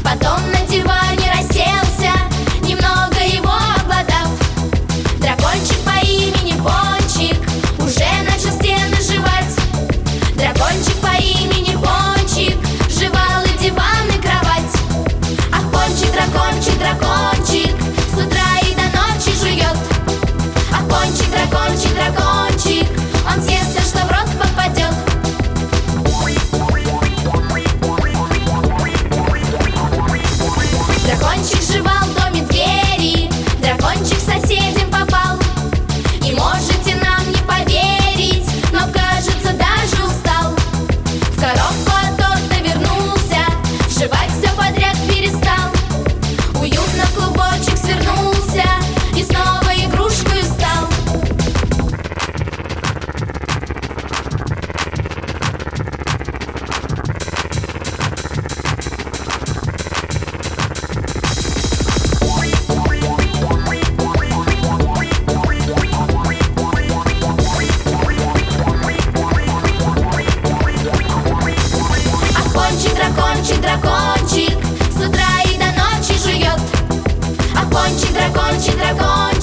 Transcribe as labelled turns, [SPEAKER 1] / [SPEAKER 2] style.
[SPEAKER 1] Потом на диване расселся, немного его обладав. Дракончик по имени Пончик уже начал стены жевать. Дракончик по имени Пончик жевал и диван, и кровать. Ах, Пончик, дракончик, дракончик, с утра и до ночи жует. Ах, Пончик, дракончик, дракончик, он съест все, что в рот попадет. Дракончик жевал в доме двери, дракончик к соседям попал. И можете нам не поверить, но кажется, даже устал. В коробку от торта вернулся, жевать все подряд перестал. Уютно в клубочек свернулся и снова игрушкой стал. Пончик, дракончик, дракончик, с утра и до ночи жует. А Пончик, дракончик, дракончик,